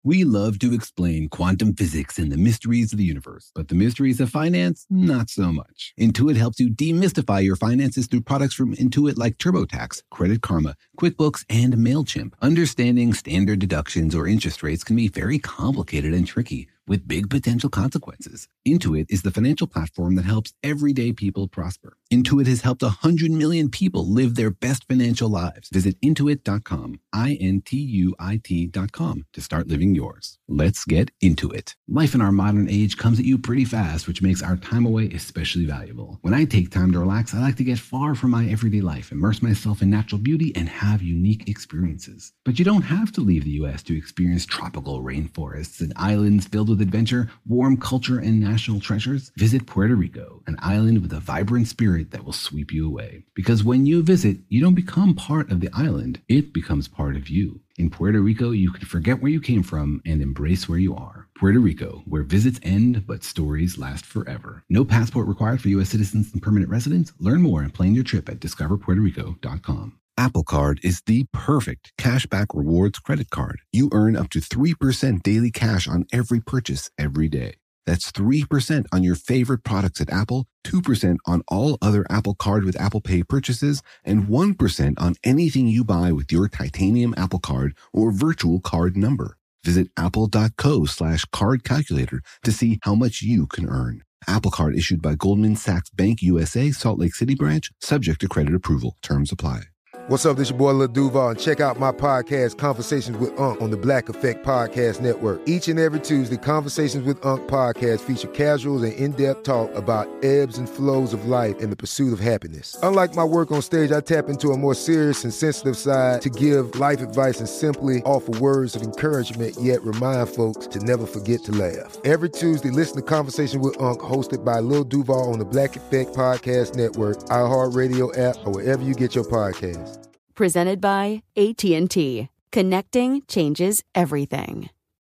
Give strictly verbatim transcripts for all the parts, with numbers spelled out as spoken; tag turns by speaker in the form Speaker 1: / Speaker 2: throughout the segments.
Speaker 1: We love to explain quantum physics and the mysteries of the universe, but the mysteries of finance, not so much. Intuit helps you demystify your finances through products from Intuit like TurboTax, Credit Karma, QuickBooks, and MailChimp. Understanding standard deductions or interest rates can be very complicated and tricky, with big potential consequences. Intuit is the financial platform that helps everyday people prosper. Intuit has helped one hundred million people live their best financial lives. Visit intuit dot com, I N T U I T dot com, to start living yours. Let's get into it. Life in our modern age comes at you pretty fast, which makes our time away especially valuable. When I take time to relax, I like to get far from my everyday life, immerse myself in natural beauty, and have unique experiences. But you don't have to leave the U S to experience tropical rainforests and islands filled with adventure, warm culture, and national treasures. Visit Puerto Rico, an island with a vibrant spirit that will sweep you away. Because when you visit, you don't become part of the island, it becomes part of you. In Puerto Rico, you can forget where you came from and embrace where you are. Puerto Rico, where visits end, but stories last forever. No passport required for U S citizens and permanent residents. Learn more and plan your trip at discover puerto rico dot com. Apple Card is the perfect cashback rewards credit card. You earn up to three percent daily cash on every purchase every day. That's three percent on your favorite products at Apple, two percent on all other Apple Card with Apple Pay purchases, and one percent on anything you buy with your titanium Apple Card or virtual card number. Visit apple.co slash card calculator to see how much you can earn. Apple Card issued by Goldman Sachs Bank U S A, Salt Lake City branch, subject to credit approval. Terms apply.
Speaker 2: What's up, this your boy Lil Duval, and check out my podcast, Conversations with Unc, on the Black Effect Podcast Network. Each and every Tuesday, Conversations with Unc podcast feature casuals and in-depth talk about ebbs and flows of life and the pursuit of happiness. Unlike my work on stage, I tap into a more serious and sensitive side to give life advice and simply offer words of encouragement, yet remind folks to never forget to laugh. Every Tuesday, listen to Conversations with Unc, hosted by Lil Duval on the Black Effect Podcast Network, iHeartRadio app, or wherever you get your podcasts.
Speaker 3: Presented by A T and T. Connecting changes everything.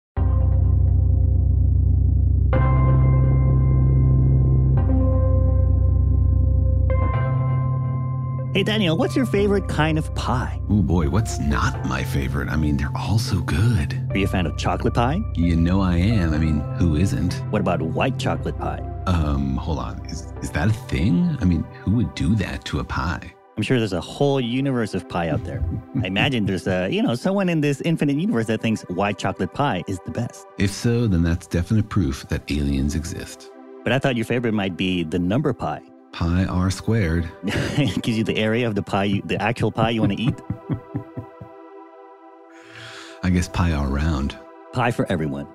Speaker 4: Hey, Daniel, what's your favorite kind of pie?
Speaker 1: Oh boy, what's not my favorite? I mean, they're all so good.
Speaker 4: Are you a fan of chocolate pie?
Speaker 1: You know I am. I mean, who isn't?
Speaker 4: What about white chocolate pie?
Speaker 1: Um, hold on. Is, is that a thing? I mean, who would do that to a pie?
Speaker 4: I'm sure there's a whole universe of pie out there. I imagine there's a, you know, someone in this infinite universe that thinks white chocolate pie is the best.
Speaker 1: If so, then that's definite proof that aliens exist.
Speaker 4: But I thought your favorite might be the number pie.
Speaker 1: Pi r squared.
Speaker 4: It gives you the area of the pie, you, the actual pie you want to eat.
Speaker 1: I guess pi r round.
Speaker 4: Pie for everyone.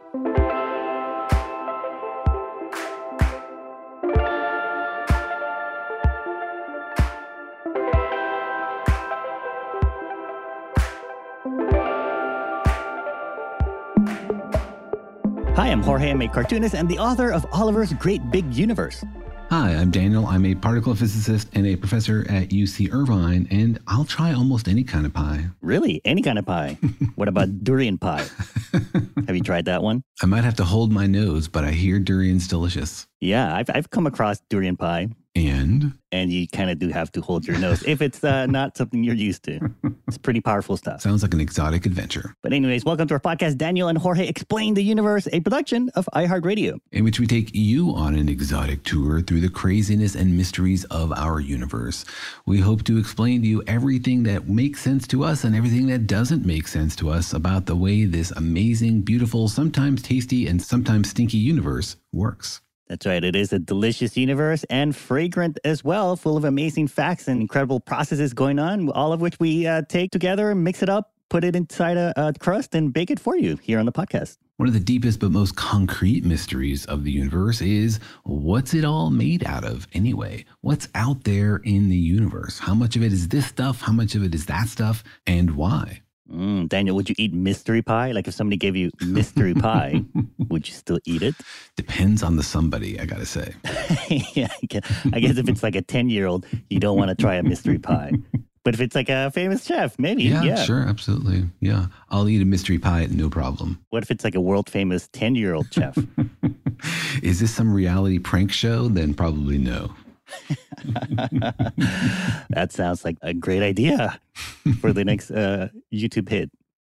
Speaker 4: Hi, I'm Jorge. I'm a cartoonist and the author of Oliver's Great Big Universe.
Speaker 1: Hi, I'm Daniel. I'm a particle physicist and a professor at U C Irvine, and I'll try almost any kind of pie.
Speaker 4: Really? Any kind of pie? What about durian pie? Have you tried that one?
Speaker 1: I might have to hold my nose, but I hear durian's delicious.
Speaker 4: Yeah, I've I've come across durian pie.
Speaker 1: And?
Speaker 4: And you kind of do have to hold your nose if it's uh, not something you're used to. It's pretty powerful stuff.
Speaker 1: Sounds like an exotic adventure.
Speaker 4: But anyways, welcome to our podcast, Daniel and Jorge Explain the Universe, a production of iHeartRadio.
Speaker 1: In which we take you on an exotic tour through the craziness and mysteries of our universe. We hope to explain to you everything that makes sense to us and everything that doesn't make sense to us about the way this amazing, beautiful, sometimes tasty, and sometimes stinky universe works.
Speaker 4: That's right. It is a delicious universe and fragrant as well, full of amazing facts and incredible processes going on, all of which we uh, take together, mix it up, put it inside a, a crust, and bake it for you here on the podcast.
Speaker 1: One of the deepest but most concrete mysteries of the universe is, what's it all made out of anyway? What's out there in the universe? How much of it is this stuff? How much of it is that stuff? And why?
Speaker 4: Mm, Daniel, would you eat mystery pie? Like if somebody gave you mystery pie, would you still eat it?
Speaker 1: Depends on the somebody, I gotta say.
Speaker 4: Yeah, I guess, I guess if it's like a ten-year-old, you don't want to try a mystery pie. But if it's like a famous chef, maybe.
Speaker 1: Yeah,
Speaker 4: yeah,
Speaker 1: sure, absolutely. Yeah, I'll eat a mystery pie, no problem.
Speaker 4: What if it's like a world-famous ten-year-old chef?
Speaker 1: Is this some reality prank show? Then probably no.
Speaker 4: That sounds like a great idea for the next uh, YouTube hit.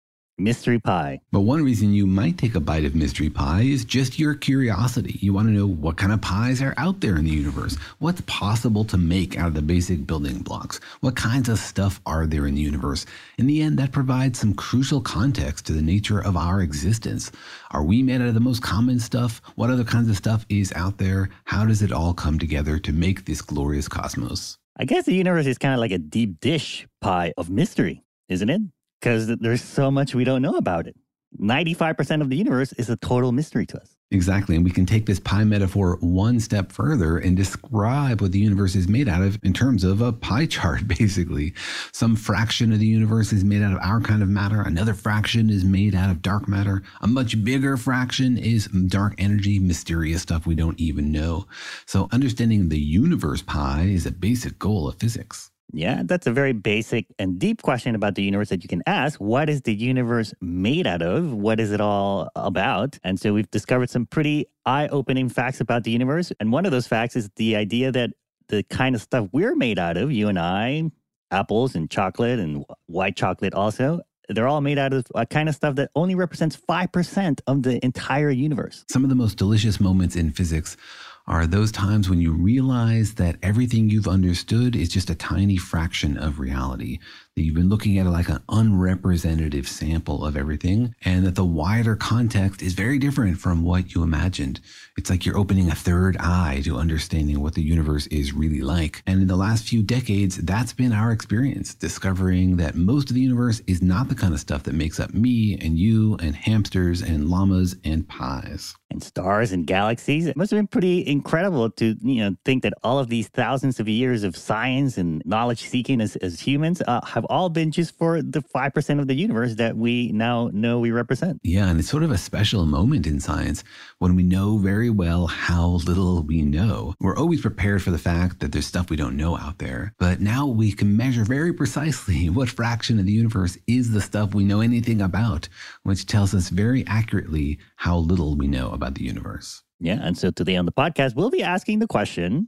Speaker 4: Mystery pie.
Speaker 1: But one reason you might take a bite of mystery pie is just your curiosity. You want to know what kind of pies are out there in the universe. What's possible to make out of the basic building blocks? What kinds of stuff are there in the universe? In the end, that provides some crucial context to the nature of our existence. Are we made out of the most common stuff? What other kinds of stuff is out there? How does it all come together to make this glorious cosmos?
Speaker 4: I guess the universe is kind of like a deep dish pie of mystery, isn't it? Because there's so much we don't know about it. ninety-five percent of the universe is a total mystery to us.
Speaker 1: Exactly. And we can take this pie metaphor one step further and describe what the universe is made out of in terms of a pie chart, basically. Some fraction of the universe is made out of our kind of matter. Another fraction is made out of dark matter. A much bigger fraction is dark energy, mysterious stuff we don't even know. So understanding the universe pie is a basic goal of physics.
Speaker 4: Yeah, that's a very basic and deep question about the universe that you can ask. What is the universe made out of? What is it all about? And so we've discovered some pretty eye-opening facts about the universe. And one of those facts is the idea that the kind of stuff we're made out of, you and I, apples and chocolate and white chocolate also, they're all made out of a kind of stuff that only represents five percent of the entire universe.
Speaker 1: Some of the most delicious moments in physics are those times when you realize that everything you've understood is just a tiny fraction of reality, that you've been looking at it like an unrepresentative sample of everything, and that the wider context is very different from what you imagined. It's like you're opening a third eye to understanding what the universe is really like. And in the last few decades, that's been our experience, discovering that most of the universe is not the kind of stuff that makes up me and you and hamsters and llamas and pies.
Speaker 4: And stars and galaxies. It must have been pretty incredible to, you know, think that all of these thousands of years of science and knowledge seeking as, as humans uh, have all been just for the five percent of the universe that we now know we represent.
Speaker 1: Yeah, and it's sort of a special moment in science when we know very well how little we know. We're always prepared for the fact that there's stuff we don't know out there, but now we can measure very precisely what fraction of the universe is the stuff we know anything about, which tells us very accurately how little we know about the universe.
Speaker 4: Yeah, and so today on the podcast, we'll be asking the question,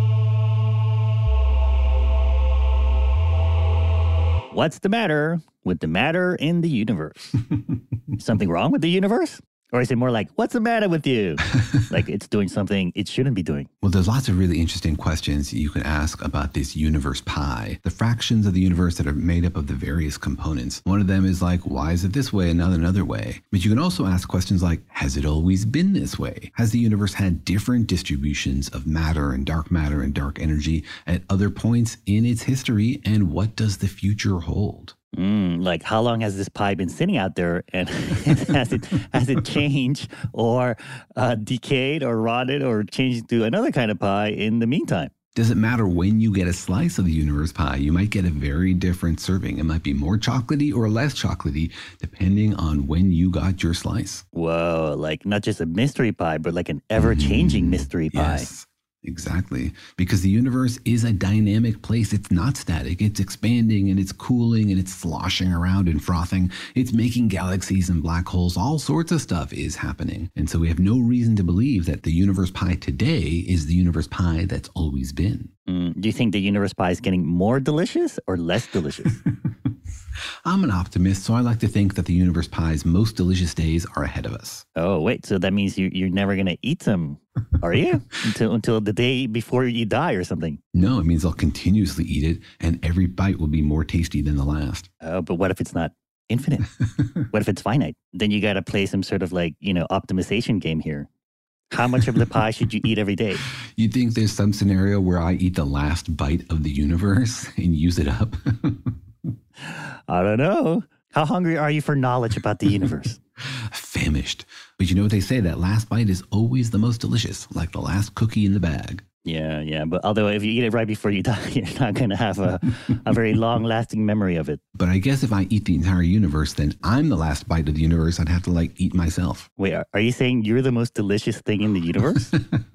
Speaker 4: what's the matter with the matter in the universe? Something wrong with the universe? Or is it more like, what's the matter with you? Like it's doing something it shouldn't be doing.
Speaker 1: Well, there's lots of really interesting questions you can ask about this universe pie, the fractions of the universe that are made up of the various components. One of them is like, why is it this way and not another way? But you can also ask questions like, has it always been this way? Has the universe had different distributions of matter and dark matter and dark energy at other points in its history? And what does the future hold?
Speaker 4: Mm, like how long has this pie been sitting out there, and has it has it changed or uh, decayed or rotted or changed to another kind of pie in the meantime?
Speaker 1: Does it matter when you get a slice of the universe pie? You might get a very different serving. It might be more chocolatey or less chocolatey depending on when you got your slice.
Speaker 4: Whoa, like not just a mystery pie, but like an ever-changing mm, mystery pie.
Speaker 1: Yes. Exactly. Because the universe is a dynamic place. It's not static. It's expanding and it's cooling and it's sloshing around and frothing. It's making galaxies and black holes. All sorts of stuff is happening. And so we have no reason to believe that the universe pie today is the universe pie that's always been.
Speaker 4: Mm, do you think the universe pie is getting more delicious or less delicious?
Speaker 1: I'm an optimist, so I like to think that the universe pie's most delicious days are ahead of us.
Speaker 4: Oh, wait. So that means you, you're never going to eat some, are you? until until the day before you die or something?
Speaker 1: No, it means I'll continuously eat it, and every bite will be more tasty than the last.
Speaker 4: Oh, but what if it's not infinite? What if it's finite? Then you got to play some sort of like, you know, optimization game here. How much of the pie should you eat every day?
Speaker 1: You think there's some scenario where I eat the last bite of the universe and use it up?
Speaker 4: I don't know. How hungry are you for knowledge about the universe?
Speaker 1: Famished. But you know what they say? That last bite is always the most delicious, like the last cookie in the bag.
Speaker 4: Yeah, yeah. But although if you eat it right before you die, you're not going to have a, a very long-lasting memory of it.
Speaker 1: But I guess if I eat the entire universe, then I'm the last bite of the universe. I'd have to, like, eat myself.
Speaker 4: Wait, are, are you saying you're the most delicious thing in the universe?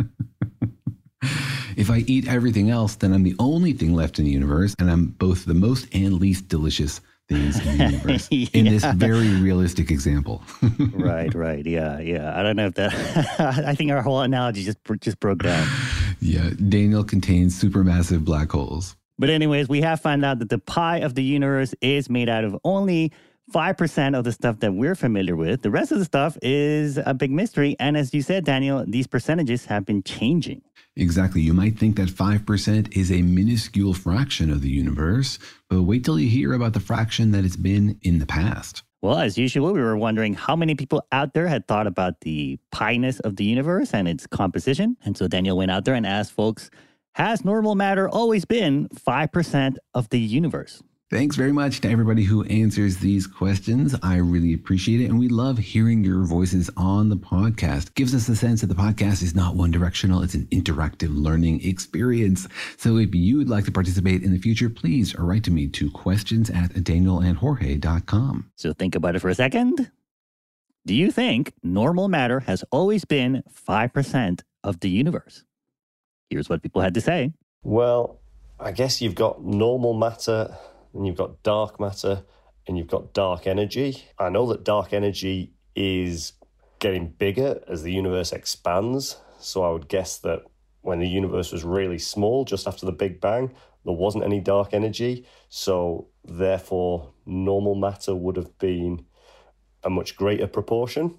Speaker 1: If I eat everything else, then I'm the only thing left in the universe, and I'm both the most and least delicious things in the universe. yeah. In this very realistic example.
Speaker 4: Right, right. Yeah, yeah. I don't know if that... I think our whole analogy just just broke down.
Speaker 1: Yeah, Daniel contains supermassive black holes.
Speaker 4: But anyways, we have found out that the pie of the universe is made out of only five percent of the stuff that we're familiar with. The rest of the stuff is a big mystery. And as you said, Daniel, these percentages have been changing.
Speaker 1: Exactly. You might think that five percent is a minuscule fraction of the universe, but wait till you hear about the fraction that it's been in the past.
Speaker 4: Well, as usual, we were wondering how many people out there had thought about the pi-ness of the universe and its composition. And so Daniel went out there and asked folks, has normal matter always been five percent of the universe?
Speaker 1: Thanks very much to everybody who answers these questions. I really appreciate it. And we love hearing your voices on the podcast. Gives us a sense that the podcast is not one directional. It's an interactive learning experience. So if you would like to participate in the future, please write to me to questions at daniel and jorge dot com.
Speaker 4: So think about it for a second. Do you think normal matter has always been five percent of the universe? Here's what people had to say.
Speaker 5: Well, I guess you've got normal matter, and you've got dark matter, and you've got dark energy. I know that dark energy is getting bigger as the universe expands. So I would guess that when the universe was really small, just after the Big Bang, there wasn't any dark energy. So therefore, normal matter would have been a much greater proportion.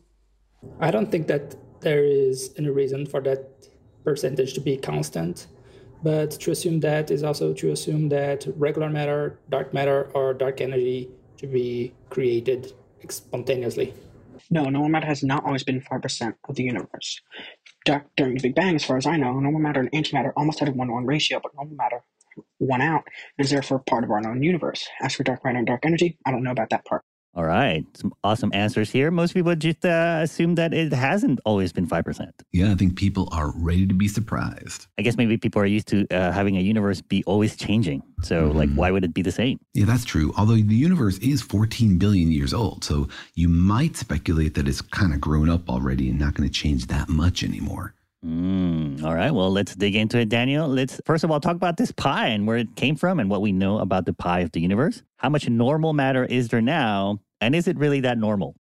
Speaker 6: I don't think that there is any reason for that percentage to be constant. But to assume that is also to assume that regular matter, dark matter, or dark energy to be created spontaneously.
Speaker 7: No, normal matter has not always been five percent of the universe. Dark, during the Big Bang, as far as I know, normal matter and antimatter almost had a one-to-one ratio, but normal matter won out and is therefore part of our known universe. As for dark matter and dark energy, I don't know about that part.
Speaker 4: All right. Some awesome answers here. Most people just uh, assume that it hasn't always been five percent.
Speaker 1: Yeah, I think people are ready to be surprised.
Speaker 4: I guess maybe people are used to uh, having a universe be always changing. So, mm-hmm. like, why would it be the same?
Speaker 1: Yeah, that's true. Although the universe is fourteen billion years old. So you might speculate that it's kind of grown up already and not going to change that much anymore.
Speaker 4: Mm, all right. Well, let's dig into it, Daniel. Let's first of all talk about this pi and where it came from and what we know about the pi of the universe. How much normal matter is there now? And is it really that normal?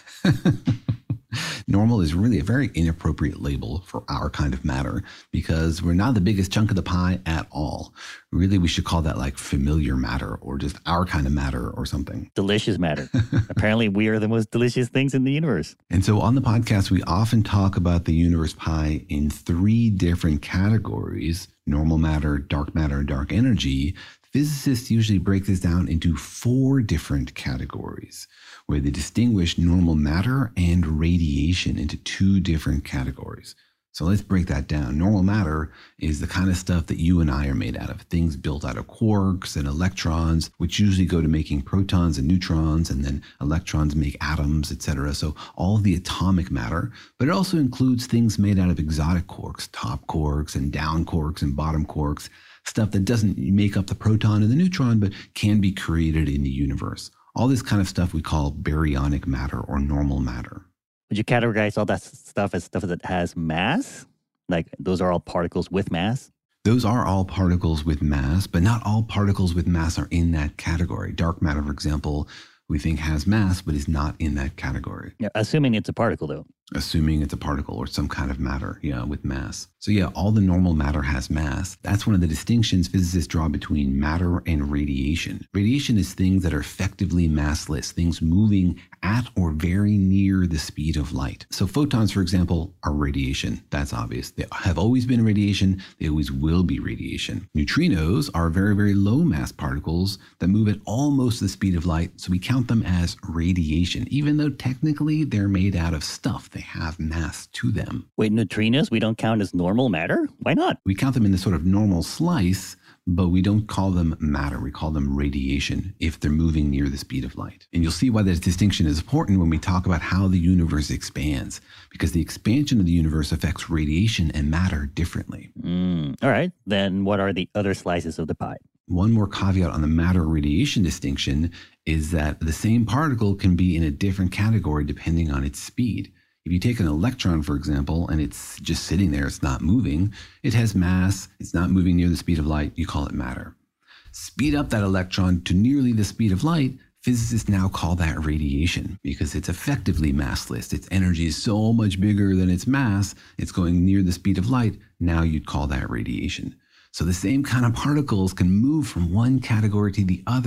Speaker 1: Normal is really a very inappropriate label for our kind of matter because we're not the biggest chunk of the pie at all. Really, we should call that like familiar matter or just our kind of matter or something.
Speaker 4: Delicious matter. Apparently, we are the most delicious things in the universe.
Speaker 1: And so on the podcast, we often talk about the universe pie in three different categories: normal matter, dark matter, dark energy. Physicists usually break this down into four different categories, where they distinguish normal matter and radiation into two different categories. So let's break that down. Normal matter is the kind of stuff that you and I are made out of, things built out of quarks and electrons, which usually go to making protons and neutrons, and then electrons make atoms, et cetera. So all of the atomic matter, but it also includes things made out of exotic quarks, top quarks and down quarks and bottom quarks, stuff that doesn't make up the proton and the neutron, but can be created in the universe. All this kind of stuff we call baryonic matter or normal matter.
Speaker 4: Would you categorize all that stuff as stuff that has mass? Like those are all particles with mass?
Speaker 1: Those are all particles with mass, but not all particles with mass are in that category. Dark matter, for example, we think has mass, but is not in that category.
Speaker 4: Yeah, assuming it's a particle, though.
Speaker 1: Assuming it's a particle or some kind of matter, yeah, with mass. So yeah, all the normal matter has mass. That's one of the distinctions physicists draw between matter and radiation. Radiation is things that are effectively massless, things moving at or very near the speed of light. So photons, for example, are radiation. That's obvious. They have always been radiation. They always will be radiation. Neutrinos are very, very low mass particles that move at almost the speed of light. So we count them as radiation, even though technically they're made out of stuff. They have mass to them.
Speaker 4: Wait, neutrinos we don't count as normal matter? Why not?
Speaker 1: We count them in the sort of normal slice, but we don't call them matter. We call them radiation if they're moving near the speed of light. And you'll see why this distinction is important when we talk about how the universe expands, because the expansion of the universe affects radiation and matter differently.
Speaker 4: Mm, all right. Then what are the other slices of the pie?
Speaker 1: One more caveat on the matter-radiation distinction is that the same particle can be in a different category depending on its speed. If you take an electron, for example, and it's just sitting there, it's not moving, it has mass, it's not moving near the speed of light, you call it matter. Speed up that electron to nearly the speed of light, physicists now call that radiation because it's effectively massless. Its energy is so much bigger than its mass, it's going near the speed of light, now you'd call that radiation. So the same kind of particles can move from one category to the other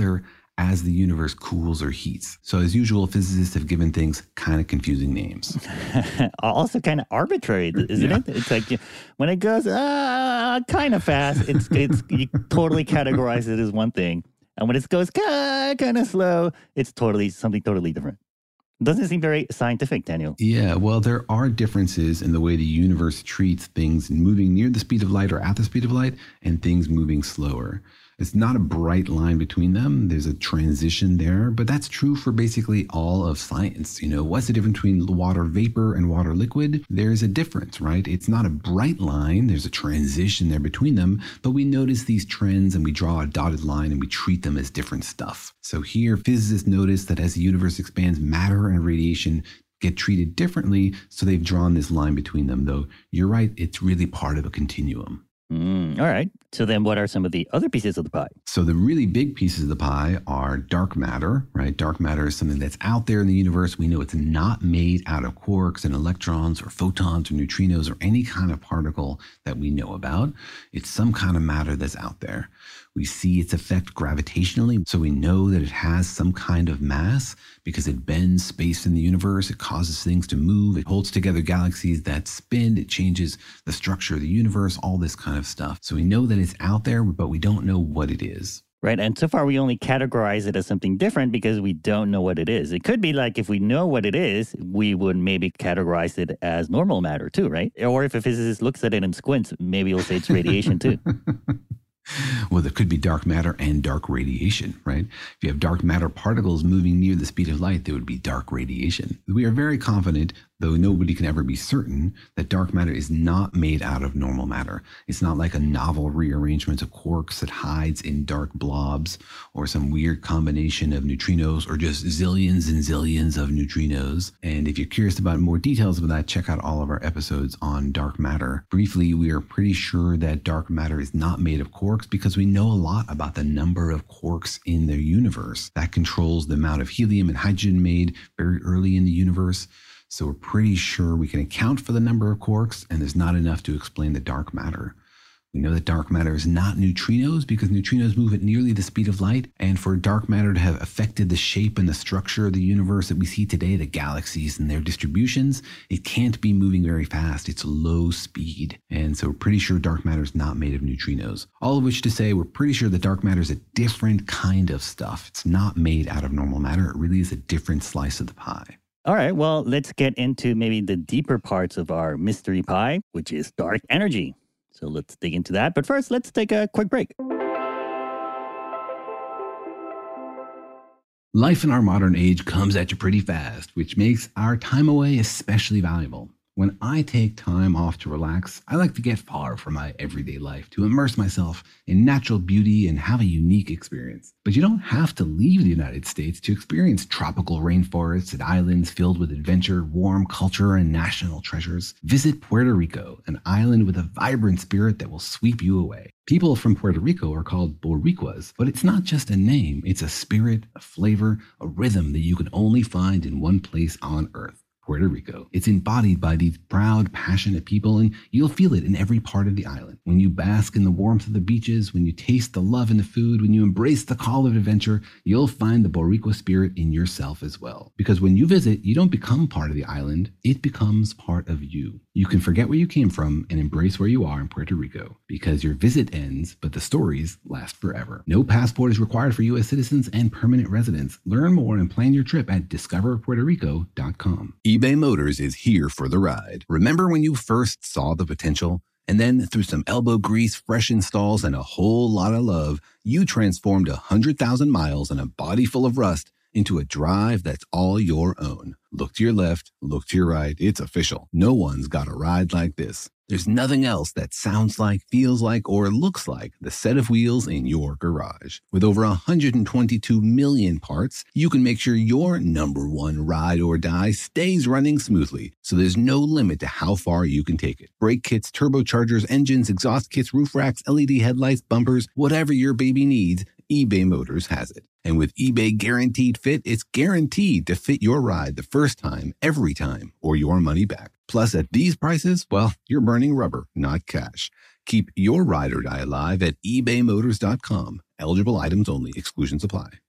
Speaker 1: as the universe cools or heats. So as usual, physicists have given things kind of confusing names.
Speaker 4: Also kind of arbitrary, isn't
Speaker 1: Yeah.
Speaker 4: it? It's like when it goes uh, kind of fast, it's it's you totally categorize it as one thing. And when it goes kind of slow, it's totally something totally different. Doesn't seem very scientific, Daniel.
Speaker 1: Yeah, well, there are differences in the way the universe treats things moving near the speed of light or at the speed of light and things moving slower. It's not a bright line between them. There's a transition there, but that's true for basically all of science. You know, what's the difference between water vapor and water liquid? There's a difference, right? It's not a bright line. There's a transition there between them, but we notice these trends and we draw a dotted line and we treat them as different stuff. So here, physicists notice that as the universe expands, matter and radiation get treated differently, so they've drawn this line between them, though you're right, it's really part of a continuum.
Speaker 4: Mm, all right. So then what are some of the other pieces of the pie?
Speaker 1: So the really big pieces of the pie are dark matter, right? Dark matter is something that's out there in the universe. We know it's not made out of quarks and electrons or photons or neutrinos or any kind of particle that we know about. It's some kind of matter that's out there. We see its effect gravitationally, so we know that it has some kind of mass because it bends space in the universe. It causes things to move. It holds together galaxies that spin. It changes the structure of the universe, all this kind of stuff. So we know that it's out there, but we don't know what it is.
Speaker 4: Right. And so far, we only categorize it as something different because we don't know what it is. It could be like if we know what it is, we would maybe categorize it as normal matter too, right? Or if a physicist looks at it and squints, maybe he'll say it's radiation too.
Speaker 1: Well, there could be dark matter and dark radiation, right? If you have dark matter particles moving near the speed of light, there would be dark radiation. We are very confident, though nobody can ever be certain, that dark matter is not made out of normal matter. It's not like a novel rearrangement of quarks that hides in dark blobs or some weird combination of neutrinos or just zillions and zillions of neutrinos. And if you're curious about more details about that, check out all of our episodes on dark matter. Briefly, we are pretty sure that dark matter is not made of quarks because we know a lot about the number of quarks in the universe. That controls the amount of helium and hydrogen made very early in the universe. So we're pretty sure we can account for the number of quarks, and there's not enough to explain the dark matter. We know that dark matter is not neutrinos because neutrinos move at nearly the speed of light. And for dark matter to have affected the shape and the structure of the universe that we see today, the galaxies and their distributions, it can't be moving very fast. It's low speed. And so we're pretty sure dark matter is not made of neutrinos. All of which to say, we're pretty sure that dark matter is a different kind of stuff. It's not made out of normal matter. It really is a different slice of the pie.
Speaker 4: All right. Well, let's get into maybe the deeper parts of our mystery pie, which is dark energy. So let's dig into that. But first, let's take a quick break.
Speaker 1: Life in our modern age comes at you pretty fast, which makes our time away especially valuable. When I take time off to relax, I like to get far from my everyday life, to immerse myself in natural beauty and have a unique experience. But you don't have to leave the United States to experience tropical rainforests and islands filled with adventure, warm culture, and national treasures. Visit Puerto Rico, an island with a vibrant spirit that will sweep you away. People from Puerto Rico are called Boricuas, but it's not just a name. It's a spirit, a flavor, a rhythm that you can only find in one place on Earth. Puerto Rico. It's embodied by these proud, passionate people, and you'll feel it in every part of the island. When you bask in the warmth of the beaches, when you taste the love in the food, when you embrace the call of adventure, you'll find the Boricua spirit in yourself as well. Because when you visit, you don't become part of the island, it becomes part of you. You can forget where you came from and embrace where you are in Puerto Rico, because your visit ends, but the stories last forever. No passport is required for U S citizens and permanent residents. Learn more and plan your trip at discover puerto rico dot com. eBay Motors is here for the ride. Remember when you first saw the potential? And then through some elbow grease, fresh installs, and a whole lot of love, you transformed one hundred thousand miles and a body full of rust into a drive that's all your own. Look to your left, look to your right. It's official. No one's got a ride like this. There's nothing else that sounds like, feels like, or looks like the set of wheels in your garage. With over one hundred twenty-two million parts, you can make sure your number one ride or die stays running smoothly, so there's no limit to how far you can take it. Brake kits, turbochargers, engines, exhaust kits, roof racks, L E D headlights, bumpers, whatever your baby needs, eBay Motors has it. And with eBay Guaranteed Fit, it's guaranteed to fit your ride the first time, every time, or your money back. Plus, at these prices, well, you're burning rubber, not cash. Keep your ride or die alive at ebay motors dot com. Eligible items only. Exclusions apply.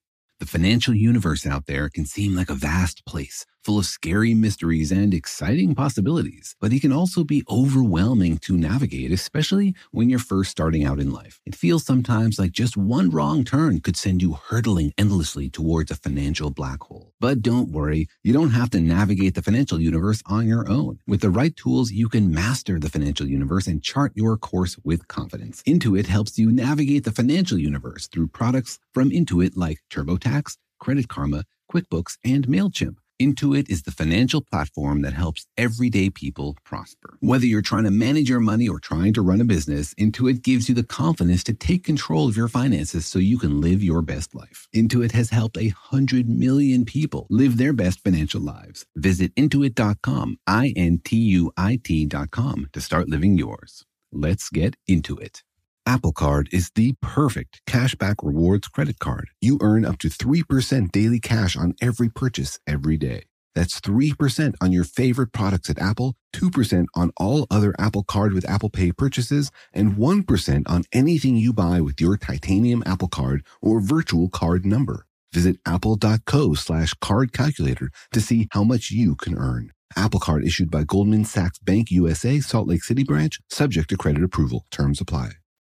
Speaker 1: The financial universe out there can seem like a vast place, full of scary mysteries and exciting possibilities, but it can also be overwhelming to navigate, especially when you're first starting out in life. It feels sometimes like just one wrong turn could send you hurtling endlessly towards a financial black hole. But don't worry, you don't have to navigate the financial universe on your own. With the right tools, you can master the financial universe and chart your course with confidence. Intuit helps you navigate the financial universe through products from Intuit like TurboTax, Credit Karma, QuickBooks, and MailChimp. Intuit is the financial platform that helps everyday people prosper. Whether you're trying to manage your money or trying to run a business, Intuit gives you the confidence to take control of your finances so you can live your best life. Intuit has helped a hundred million people live their best financial lives. Visit intuit dot com, I N T U I T dot com to start living yours. Let's get into it. Apple Card is the perfect cashback rewards credit card. You earn up to three percent daily cash on every purchase every day. That's three percent on your favorite products at Apple, two percent on all other Apple Card with Apple Pay purchases, and one percent on anything you buy with your titanium Apple Card or virtual card number. Visit apple.co slash card calculator to see how much you can earn. Apple Card issued by Goldman Sachs Bank U S A, Salt Lake City branch, subject to credit approval. Terms apply.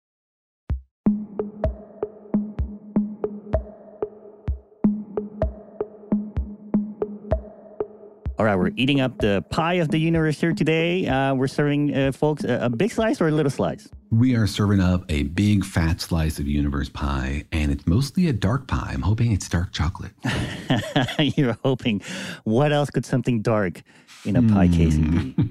Speaker 4: All right, we're eating up the pie of the universe here today. Uh, we're serving uh, folks a, a big slice or a little slice?
Speaker 1: We are serving up a big fat slice of universe pie, and it's mostly a dark pie. I'm hoping it's dark chocolate.
Speaker 4: You're hoping. What else could something dark in a pie casing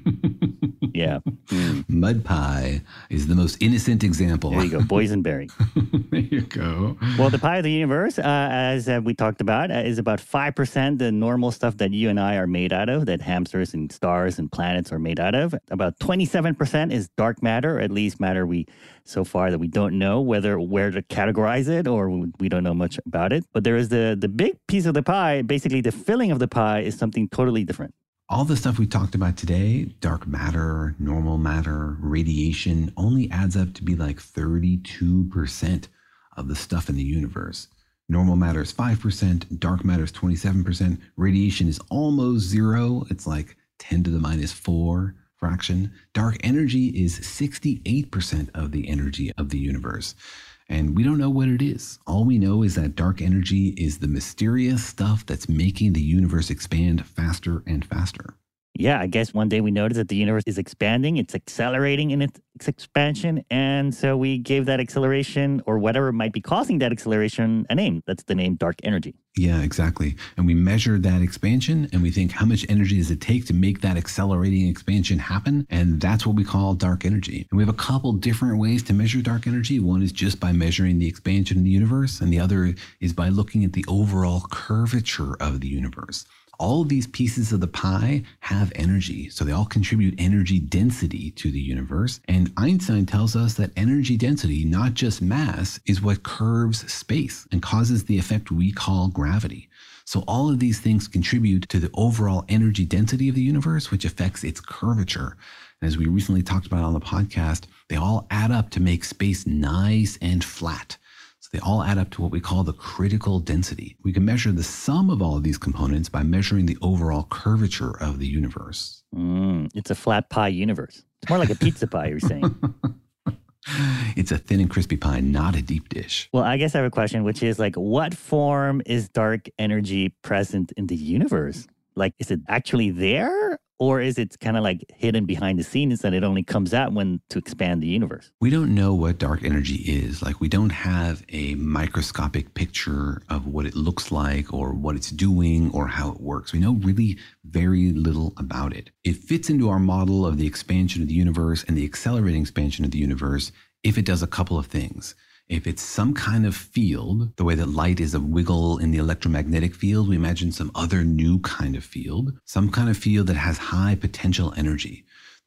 Speaker 4: be? Yeah. Mm.
Speaker 1: Mud pie is the most innocent example.
Speaker 4: There you go, boysenberry.
Speaker 1: There you go.
Speaker 4: Well, the pie of the universe, uh, as uh, we talked about, uh, is about five percent the normal stuff that you and I are made out of, that hamsters and stars and planets are made out of. About twenty-seven percent is dark matter, or at least matter we so far that we don't know whether where to categorize it, or we don't know much about it. But there is the the big piece of the pie. Basically, the filling of the pie is something totally different.
Speaker 1: All the stuff we talked about today, dark matter, normal matter, radiation, only adds up to be like thirty-two percent of the stuff in the universe. Normal matter is five percent, dark matter is twenty-seven percent, radiation is almost zero. It's like ten to the minus four fraction. Dark energy is sixty-eight percent of the energy of the universe. And we don't know what it is. All we know is that dark energy is the mysterious stuff that's making the universe expand faster and faster.
Speaker 4: Yeah, I guess one day we noticed that the universe is expanding. It's accelerating in its expansion. And so we gave that acceleration, or whatever might be causing that acceleration, a name. That's the name dark energy.
Speaker 1: Yeah, exactly. And we measure that expansion and we think, how much energy does it take to make that accelerating expansion happen? And that's what we call dark energy. And we have a couple different ways to measure dark energy. One is just by measuring the expansion of the universe, and the other is by looking at the overall curvature of the universe. All of these pieces of the pie have energy, so they all contribute energy density to the universe. And Einstein tells us that energy density, not just mass, is what curves space and causes the effect we call gravity. So all of these things contribute to the overall energy density of the universe, which affects its curvature. And as we recently talked about on the podcast, they all add up to make space nice and flat. They all add up to what we call the critical density. We can measure the sum of all of these components by measuring the overall curvature of the universe.
Speaker 4: Mm, it's a flat pie universe. It's more like a pizza pie, you're saying.
Speaker 1: It's a thin and crispy pie, not a deep dish.
Speaker 4: Well, I guess I have a question, which is like, what form is dark energy present in the universe? Like, is it actually there? Or is it kind of like hidden behind the scenes that it only comes out when to expand the universe?
Speaker 1: We don't know what dark energy is. Like, we don't have a microscopic picture of what it looks like or what it's doing or how it works. We know really very little about it. It fits into our model of the expansion of the universe and the accelerating expansion of the universe if it does a couple of things. If it's some kind of field, the way that light is a wiggle in the electromagnetic field, we imagine some other new kind of field, some kind of field that has high potential energy.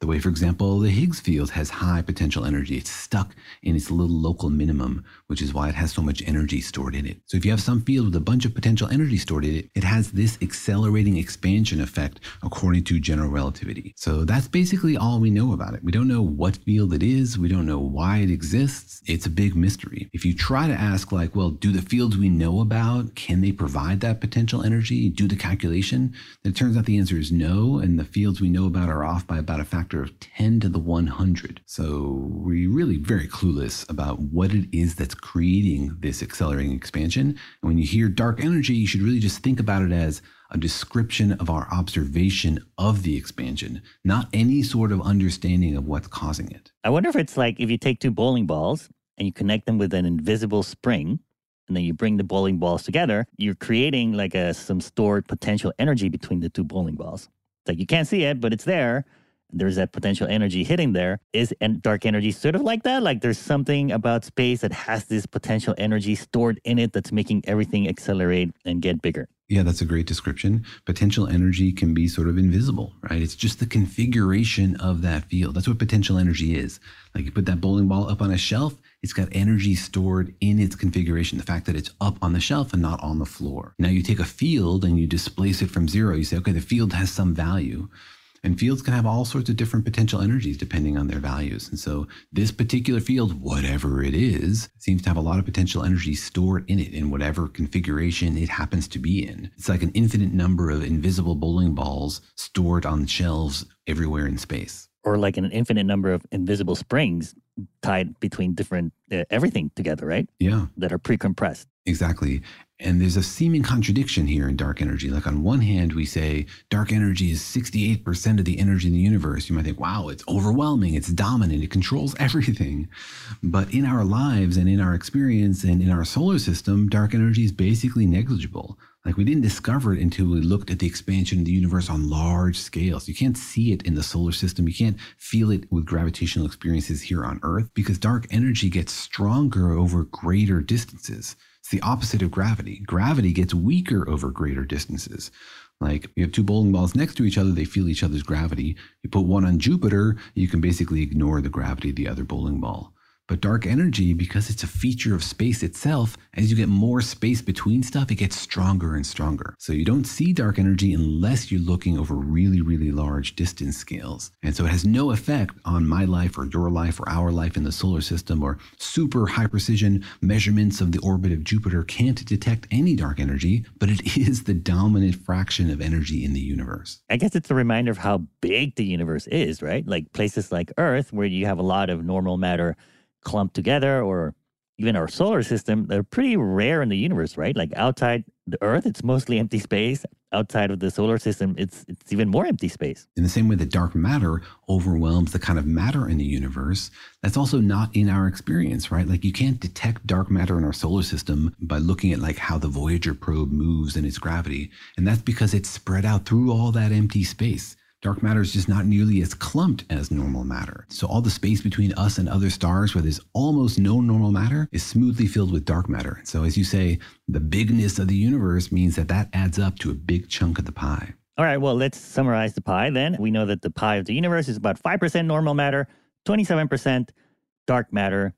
Speaker 1: The way, for example, the Higgs field has high potential energy. It's stuck in its little local minimum, which is why it has so much energy stored in it. So if you have some field with a bunch of potential energy stored in it, it has this accelerating expansion effect according to general relativity. So that's basically all we know about it. We don't know what field it is. We don't know why it exists. It's a big mystery. If you try to ask like, well, do the fields we know about, can they provide that potential energy? Do the calculation? Then it turns out the answer is no. And the fields we know about are off by about a factor of ten to the one hundred. So we're really very clueless about what it is that's creating this accelerating expansion. And when you hear dark energy, you should really just think about it as a description of our observation of the expansion, not any sort of understanding of what's causing it.
Speaker 4: I wonder if it's like if you take two bowling balls and you connect them with an invisible spring, and then you bring the bowling balls together, you're creating like a some stored potential energy between the two bowling balls. It's like you can't see it, but it's there. There's that potential energy hitting there. Is and dark energy sort of like that? Like there's something about space that has this potential energy stored in it that's making everything accelerate and get bigger.
Speaker 1: Yeah, that's a great description. Potential energy can be sort of invisible, right? It's just the configuration of that field. That's what potential energy is. Like you put that bowling ball up on a shelf, it's got energy stored in its configuration, the fact that it's up on the shelf and not on the floor. Now you take a field and you displace it from zero. You say, okay, the field has some value. And fields can have all sorts of different potential energies depending on their values. And so this particular field, whatever it is, seems to have a lot of potential energy stored in it in whatever configuration it happens to be in. It's like an infinite number of invisible bowling balls stored on shelves everywhere in space.
Speaker 4: Or like an infinite number of invisible springs tied between different, uh, everything together, right?
Speaker 1: Yeah.
Speaker 4: That are pre-compressed.
Speaker 1: Exactly. And there's a seeming contradiction here in dark energy. Like on one hand, we say dark energy is sixty-eight percent of the energy in the universe. You might think, wow, it's overwhelming. It's dominant. It controls everything. But in our lives and in our experience and in our solar system, dark energy is basically negligible. Like we didn't discover it until we looked at the expansion of the universe on large scales. You can't see it in the solar system. You can't feel it with gravitational experiences here on Earth because dark energy gets stronger over greater distances. It's the opposite of gravity. Gravity gets weaker over greater distances. Like you have two bowling balls next to each other, they feel each other's gravity. You put one on Jupiter, you can basically ignore the gravity of the other bowling ball. But dark energy, because it's a feature of space itself, as you get more space between stuff, it gets stronger and stronger. So you don't see dark energy unless you're looking over really, really large distance scales. And so it has no effect on my life or your life or our life in the solar system, or super high precision measurements of the orbit of Jupiter can't detect any dark energy, but it is the dominant fraction of energy in the universe.
Speaker 4: I guess it's a reminder of how big the universe is, right? Like places like Earth, where you have a lot of normal matter clumped together, or even our solar system, they're pretty rare in the universe, right? Like outside the Earth, it's mostly empty space. Outside of the solar system, it's it's even more empty space.
Speaker 1: In the same way that dark matter overwhelms the kind of matter in the universe, that's also not in our experience, right? Like you can't detect dark matter in our solar system by looking at like how the Voyager probe moves and its gravity. And that's because it's spread out through all that empty space. Dark matter is just not nearly as clumped as normal matter. So all the space between us and other stars where there's almost no normal matter is smoothly filled with dark matter. So as you say, the bigness of the universe means that that adds up to a big chunk of the pie.
Speaker 4: All right, well, let's summarize the pie then. We know that the pie of the universe is about five percent normal matter, twenty-seven percent dark matter,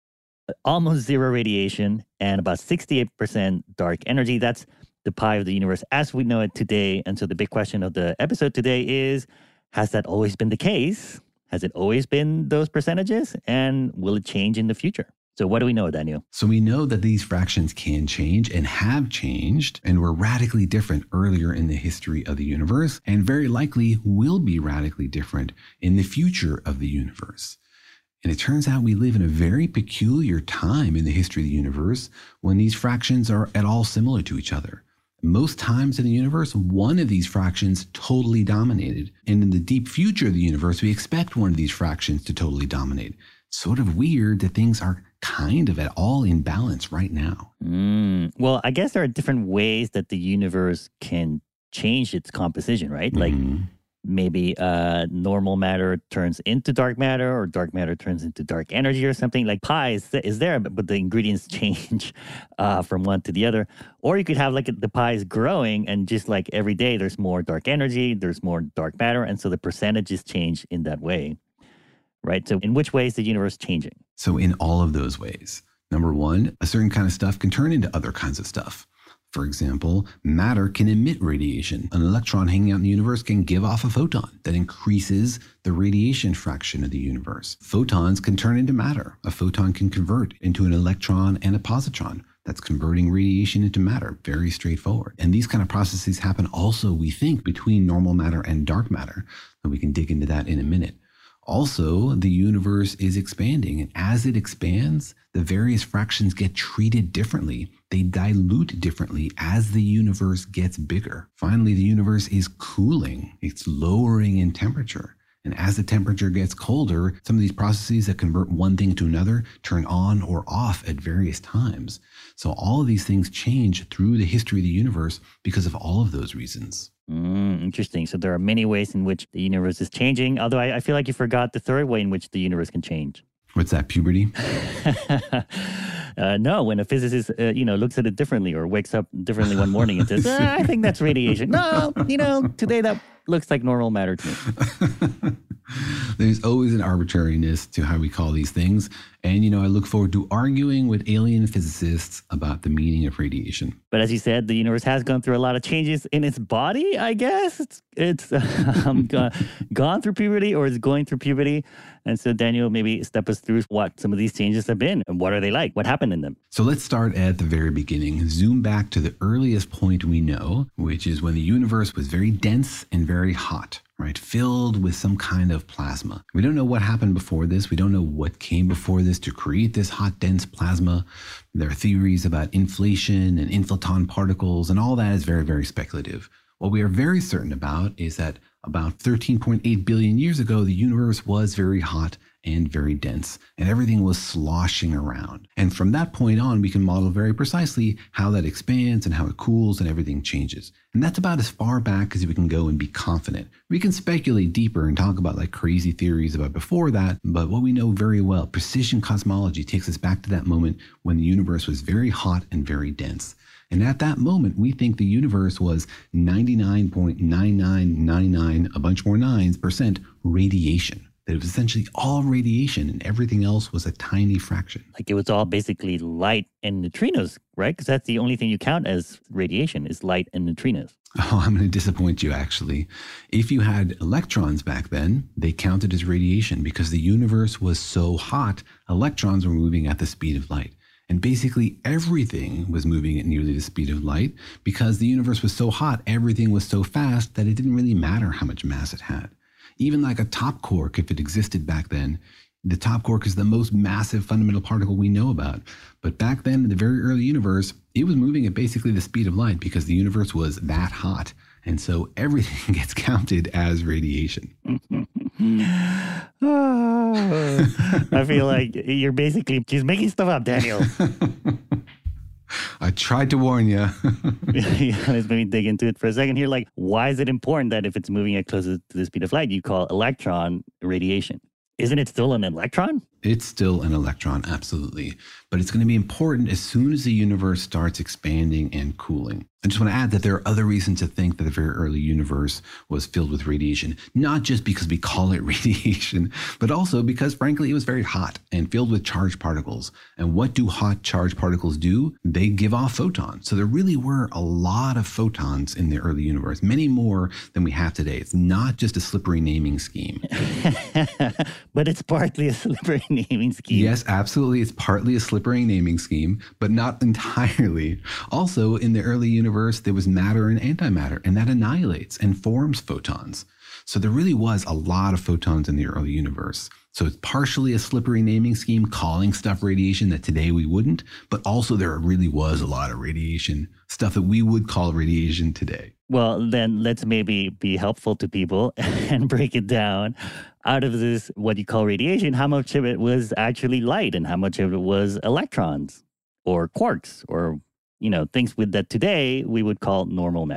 Speaker 4: almost zero radiation, and about sixty-eight percent dark energy. That's the pie of the universe as we know it today. And so the big question of the episode today is, has that always been the case? Has it always been those percentages? And will it change in the future? So what do we know, Daniel?
Speaker 1: So we know that these fractions can change and have changed and were radically different earlier in the history of the universe, and very likely will be radically different in the future of the universe. And it turns out we live in a very peculiar time in the history of the universe when these fractions are at all similar to each other. Most times in the universe, one of these fractions totally dominated. And in the deep future of the universe, we expect one of these fractions to totally dominate. It's sort of weird that things are kind of at all in balance right now.
Speaker 4: Mm, well, I guess there are different ways that the universe can change its composition, right?
Speaker 1: Mm-hmm.
Speaker 4: Like maybe uh, normal matter turns into dark matter, or dark matter turns into dark energy or something. Like pi is, is there, but, but the ingredients change uh, from one to the other. Or you could have like the pie is growing, and just like every day there's more dark energy, there's more dark matter, and so the percentages change in that way. Right? So in which way is the universe changing?
Speaker 1: So in all of those ways. Number one, a certain kind of stuff can turn into other kinds of stuff. For example, matter can emit radiation. An electron hanging out in the universe can give off a photon that increases the radiation fraction of the universe. Photons can turn into matter. A photon can convert into an electron and a positron. That's converting radiation into matter. Very straightforward. And these kind of processes happen also, we think, between normal matter and dark matter. And we can dig into that in a minute. Also, the universe is expanding, and as it expands, the various fractions get treated differently. They dilute differently as the universe gets bigger. Finally, the universe is cooling. It's lowering in temperature. And as the temperature gets colder, some of these processes that convert one thing to another turn on or off at various times. So all of these things change through the history of the universe because of all of those reasons.
Speaker 4: Mm, interesting. So there are many ways in which the universe is changing, although I, I feel like you forgot the third way in which the universe can change.
Speaker 1: What's that, puberty?
Speaker 4: uh, no, when a physicist, uh, you know, looks at it differently or wakes up differently one morning and says, ah, I think that's radiation. No, you know, today that looks like normal matter to me.
Speaker 1: There's always an arbitrariness to how we call these things. And, you know, I look forward to arguing with alien physicists about the meaning of radiation.
Speaker 4: But as you said, the universe has gone through a lot of changes in its body, I guess. It's it's um, gone, gone through puberty, or it's going through puberty. And so, Daniel, maybe step us through what some of these changes have been and what are they like? What happened in them?
Speaker 1: So let's start at the very beginning. Zoom back to the earliest point we know, which is when the universe was very dense and very hot. Right, filled with some kind of plasma. We don't know what happened before this. We don't know what came before this to create this hot, dense plasma. There are theories about inflation and inflaton particles, and all that is very, very speculative. What we are very certain about is that about thirteen point eight billion years ago, the universe was very hot and very dense, and everything was sloshing around. And from that point on, we can model very precisely how that expands and how it cools and everything changes. And that's about as far back as we can go and be confident. We can speculate deeper and talk about like crazy theories about before that, but what we know very well, precision cosmology takes us back to that moment when the universe was very hot and very dense. And at that moment, we think the universe was ninety-nine point nine nine nine nine, a bunch more nines, percent radiation. That it was essentially all radiation and everything else was a tiny fraction.
Speaker 4: Like it was all basically light and neutrinos, right? Because that's the only thing you count as radiation is light and neutrinos.
Speaker 1: Oh, I'm going to disappoint you, actually. If you had electrons back then, they counted as radiation because the universe was so hot, electrons were moving at the speed of light. And basically everything was moving at nearly the speed of light because the universe was so hot, everything was so fast that it didn't really matter how much mass it had. Even like a top quark, if it existed back then, the top quark is the most massive fundamental particle we know about. But back then, in the very early universe, it was moving at basically the speed of light because the universe was that hot. And so everything gets counted as radiation.
Speaker 4: Oh, I feel like you're basically just making stuff up, Daniel.
Speaker 1: I tried to warn you.
Speaker 4: Yeah, let's maybe dig into it for a second here. Like, why is it important that if it's moving at closer to the speed of light, you call electron radiation? Isn't it still an electron?
Speaker 1: It's still an electron, absolutely. But it's going to be important as soon as the universe starts expanding and cooling. I just want to add that there are other reasons to think that the very early universe was filled with radiation, not just because we call it radiation, but also because, frankly, it was very hot and filled with charged particles. And what do hot charged particles do? They give off photons. So there really were a lot of photons in the early universe, many more than we have today. It's not just a slippery naming scheme.
Speaker 4: But it's partly a slippery naming scheme.
Speaker 1: Yes, absolutely. It's partly a slippery naming scheme, but not entirely. Also, in the early universe, there was matter and antimatter, and that annihilates and forms photons. So there really was a lot of photons in the early universe. So it's partially a slippery naming scheme, calling stuff radiation that today we wouldn't, but also there really was a lot of radiation, stuff that we would call radiation today.
Speaker 4: Well, then let's maybe be helpful to people and break it down. Out of this, what you call radiation, how much of it was actually light and how much of it was electrons or quarks or, you know, things with that today we would call normal matter.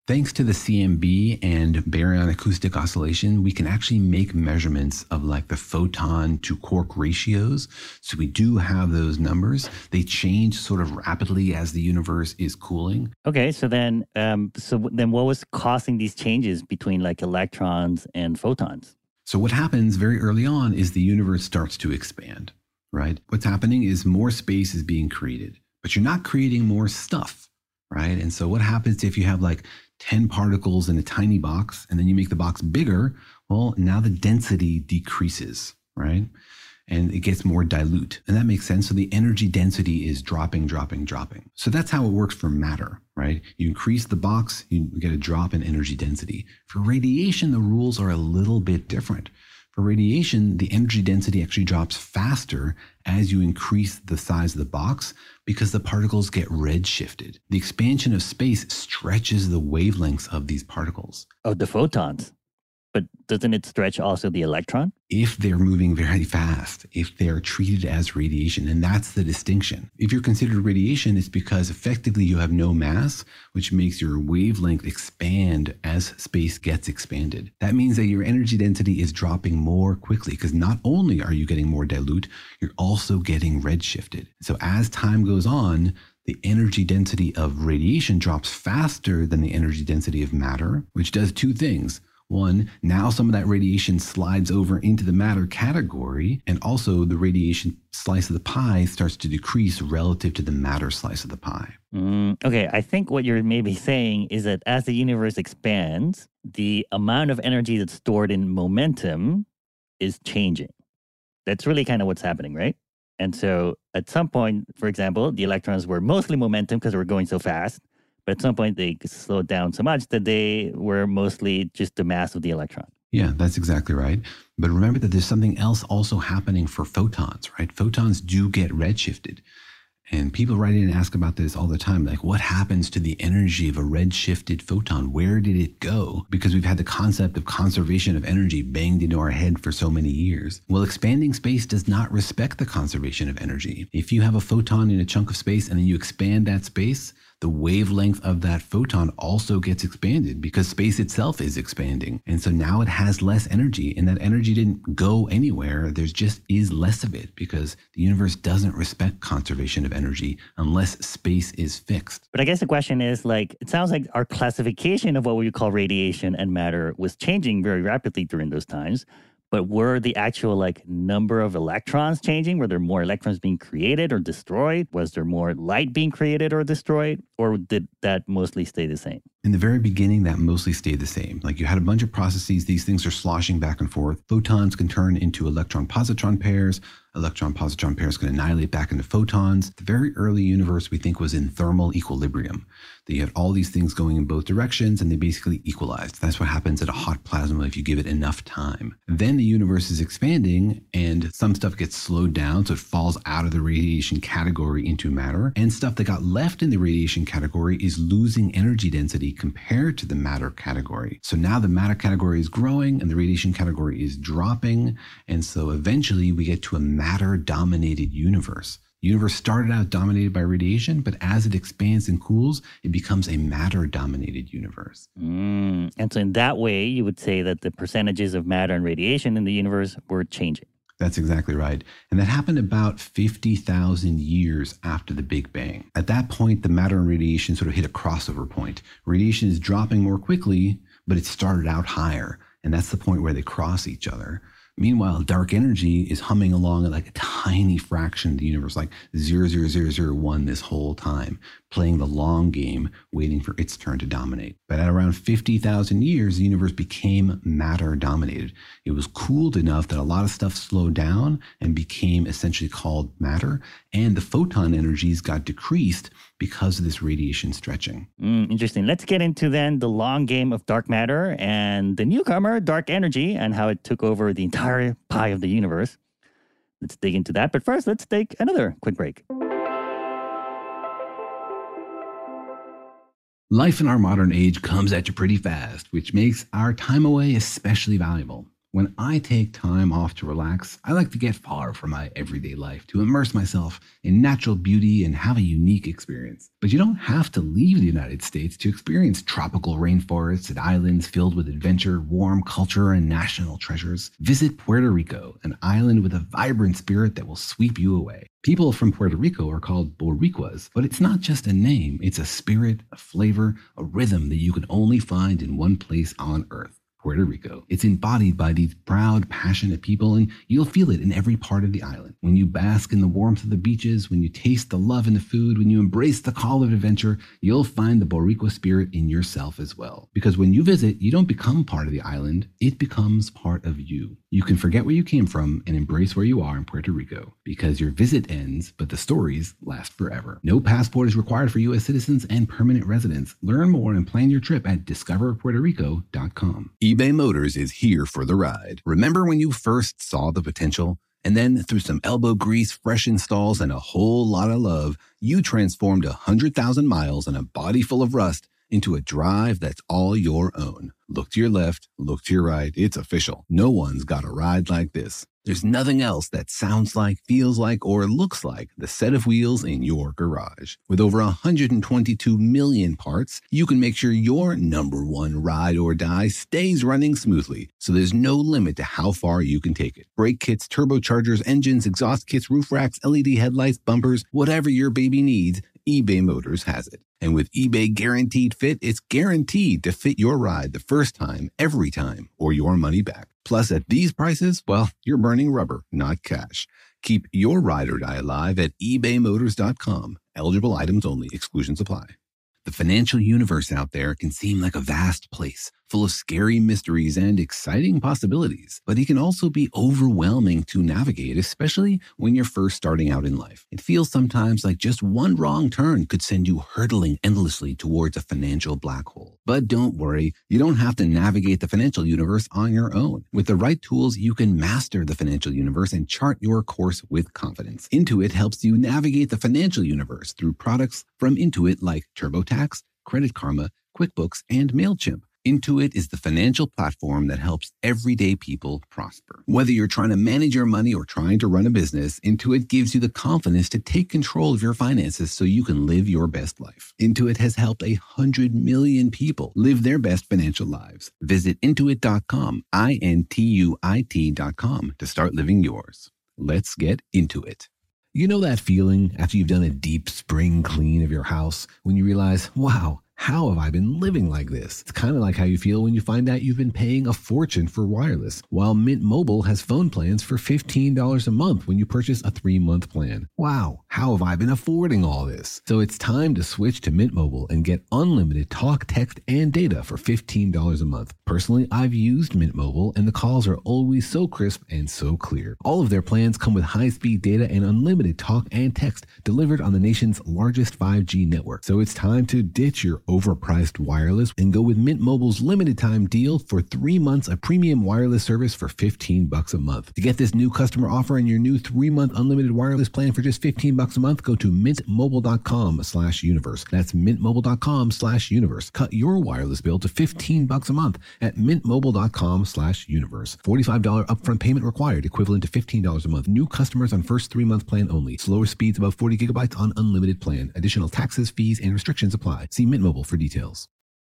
Speaker 1: Thanks to the C M B and baryon acoustic oscillation, we can actually make measurements of like the photon to quark ratios. So we do have those numbers. They change sort of rapidly as the universe is cooling.
Speaker 4: Okay, so then, um, so then, what was causing these changes between like electrons and photons?
Speaker 1: So what happens very early on is the universe starts to expand, right? What's happening is more space is being created, but you're not creating more stuff, right? And so what happens if you have like ten particles in a tiny box, and then you make the box bigger? Well, now the density decreases, right? And it gets more dilute. And that makes sense. So the energy density is dropping, dropping, dropping. So that's how it works for matter, right? You increase the box, you get a drop in energy density. For radiation, the rules are a little bit different. For radiation, the energy density actually drops faster as you increase the size of the box because the particles get redshifted. The expansion of space stretches the wavelengths of these particles.
Speaker 4: Oh, the photons. But doesn't it stretch also the electron?
Speaker 1: If they're moving very fast, if they're treated as radiation, and that's the distinction. If you're considered radiation, it's because effectively you have no mass, which makes your wavelength expand as space gets expanded. That means that your energy density is dropping more quickly because not only are you getting more dilute, you're also getting redshifted. So as time goes on, the energy density of radiation drops faster than the energy density of matter, which does two things. One, now some of that radiation slides over into the matter category, and also the radiation slice of the pie starts to decrease relative to the matter slice of the pie.
Speaker 4: Mm, okay, I think what you're maybe saying is that as the universe expands, the amount of energy that's stored in momentum is changing. That's really kind of what's happening, right? And so at some point, for example, the electrons were mostly momentum because they were going so fast. But at some point, they slowed down so much that they were mostly just the mass of the electron.
Speaker 1: Yeah, that's exactly right. But remember that there's something else also happening for photons, right? Photons do get redshifted. And people write in and ask about this all the time. Like, what happens to the energy of a redshifted photon? Where did it go? Because we've had the concept of conservation of energy banged into our head for so many years. Well, expanding space does not respect the conservation of energy. If you have a photon in a chunk of space and then you expand that space, the wavelength of that photon also gets expanded because space itself is expanding. And so now it has less energy, and that energy didn't go anywhere. There's just is less of it because the universe doesn't respect conservation of energy unless space is fixed.
Speaker 4: But I guess the question is, like, it sounds like our classification of what we call radiation and matter was changing very rapidly during those times. But were the actual like number of electrons changing? Were there more electrons being created or destroyed? Was there more light being created or destroyed? Or did that mostly stay the same?
Speaker 1: In the very beginning, that mostly stayed the same. Like you had a bunch of processes. These things are sloshing back and forth. Photons can turn into electron-positron pairs. Electron-positron pairs can annihilate back into photons. The very early universe, we think, was in thermal equilibrium. That you had all these things going in both directions, and they basically equalized. That's what happens at a hot plasma if you give it enough time. Then the universe is expanding, and some stuff gets slowed down, so it falls out of the radiation category into matter. And stuff that got left in the radiation category is losing energy density compared to the matter category. So now the matter category is growing, and the radiation category is dropping. And so eventually we get to a matter-dominated universe. The universe started out dominated by radiation, but as it expands and cools, it becomes a matter-dominated universe.
Speaker 4: Mm. And so in that way, you would say that the percentages of matter and radiation in the universe were changing.
Speaker 1: That's exactly right. And that happened about fifty thousand years after the Big Bang. At that point, the matter and radiation sort of hit a crossover point. Radiation is dropping more quickly, but it started out higher. And that's the point where they cross each other. Meanwhile, dark energy is humming along at like a tiny fraction of the universe, like zero point zero zero zero one this whole time, playing the long game, waiting for its turn to dominate. But at around fifty thousand years, the universe became matter-dominated. It was cooled enough that a lot of stuff slowed down and became essentially called matter, and the photon energies got decreased because of this radiation stretching.
Speaker 4: Mm, interesting. Let's get into then the long game of dark matter and the newcomer, dark energy, and how it took over the entire pie of the universe. Let's dig into that. But first, let's take another quick break.
Speaker 1: Life in our modern age comes at you pretty fast, which makes our time away especially valuable. When I take time off to relax, I like to get far from my everyday life to immerse myself in natural beauty and have a unique experience. But you don't have to leave the United States to experience tropical rainforests and islands filled with adventure, warm culture, and national treasures. Visit Puerto Rico, an island with a vibrant spirit that will sweep you away. People from Puerto Rico are called Boricuas, but it's not just a name, it's a spirit, a flavor, a rhythm that you can only find in one place on Earth. Puerto Rico. It's embodied by these proud, passionate people, and you'll feel it in every part of the island. When you bask in the warmth of the beaches, when you taste the love in the food, when you embrace the call of adventure, you'll find the Boricua spirit in yourself as well. Because when you visit, you don't become part of the island, it becomes part of you. You can forget where you came from and embrace where you are in Puerto Rico, because your visit ends, but the stories last forever. No passport is required for U S citizens and permanent residents. Learn more and plan your trip at discover puerto rico dot com. eBay Motors is here for the ride. Remember when you first saw the potential? And then through some elbow grease, fresh installs, and a whole lot of love, you transformed one hundred thousand miles and a body full of rust into a drive that's all your own. Look to your left, look to your right. It's official. No one's got a ride like this. There's nothing else that sounds like, feels like, or looks like the set of wheels in your garage. With over one hundred twenty-two million parts, you can make sure your number one ride or die stays running smoothly, so there's no limit to how far you can take it. Brake kits, turbochargers, engines, exhaust kits, roof racks, L E D headlights, bumpers, whatever your baby needs, eBay Motors has it. And with eBay Guaranteed Fit, it's guaranteed to fit your ride the first time, every time, or your money back. Plus, at these prices, well, you're burning rubber, not cash. Keep your ride or die alive at ebay motors dot com. Eligible items only. Exclusions apply. The financial universe out there can seem like a vast place, full of scary mysteries and exciting possibilities, but it can also be overwhelming to navigate, especially when you're first starting out in life. It feels sometimes like just one wrong turn could send you hurtling endlessly towards a financial black hole. But don't worry, you don't have to navigate the financial universe on your own. With the right tools, you can master the financial universe and chart your course with confidence. Intuit helps you navigate the financial universe through products from Intuit like TurboTax, Credit Karma, QuickBooks, and MailChimp. Intuit is the financial platform that helps everyday people prosper. Whether you're trying to manage your money or trying to run a business, Intuit gives you the confidence to take control of your finances so you can live your best life. Intuit has helped a hundred million people live their best financial lives. Visit intuit dot com, I N T U I T dot com to start living yours. Let's get into it. You know that feeling after you've done a deep spring clean of your house when you realize, wow, how have I been living like this? It's kind of like how you feel when you find out you've been paying a fortune for wireless, while Mint Mobile has phone plans for fifteen dollars a month when you purchase a three-month plan. Wow, how have I been affording all this? So it's time to switch to Mint Mobile and get unlimited talk, text, and data for fifteen dollars a month. Personally, I've used Mint Mobile, and the calls are always so crisp and so clear. All of their plans come with high-speed data and unlimited talk and text delivered on the nation's largest five G network. So it's time to ditch your overpriced wireless and go with Mint Mobile's limited time deal for three months of premium wireless service for fifteen bucks a month. To get this new customer offer and your new three-month unlimited wireless plan for just fifteen bucks a month, go to mintmobile.com slash universe. That's mintmobile.com slash universe. Cut your wireless bill to fifteen bucks a month at mintmobile.com slash universe. forty-five dollars upfront payment required, equivalent to fifteen dollars a month. New customers on first three-month plan only. Slower speeds above forty gigabytes on unlimited plan. Additional taxes, fees, and restrictions apply. See Mint Mobile for details.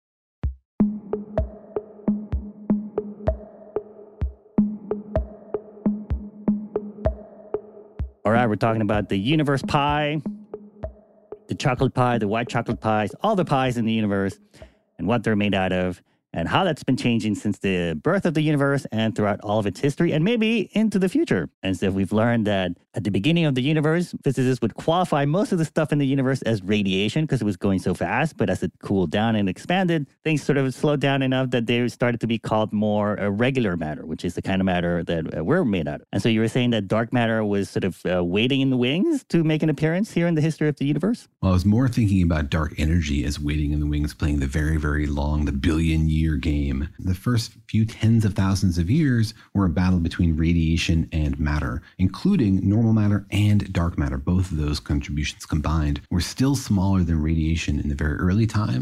Speaker 4: All right, we're talking about the universe pie, the chocolate pie, the white chocolate pies, all the pies in the universe, and what they're made out of, and how that's been changing since the birth of the universe and throughout all of its history and maybe into the future. And so we've learned that at the beginning of the universe, physicists would qualify most of the stuff in the universe as radiation because it was going so fast. But as it cooled down and expanded, things sort of slowed down enough that they started to be called more uh, regular matter, which is the kind of matter that uh, we're made out of. And so you were saying that dark matter was sort of uh, waiting in the wings to make an appearance here in the history of the universe?
Speaker 1: Well, I was more thinking about dark energy as waiting in the wings, playing the very, very long, the billion year game. The first few tens of thousands of years were a battle between radiation and matter, including normal matter and dark matter. Both of those contributions combined were still smaller than radiation in the very early times.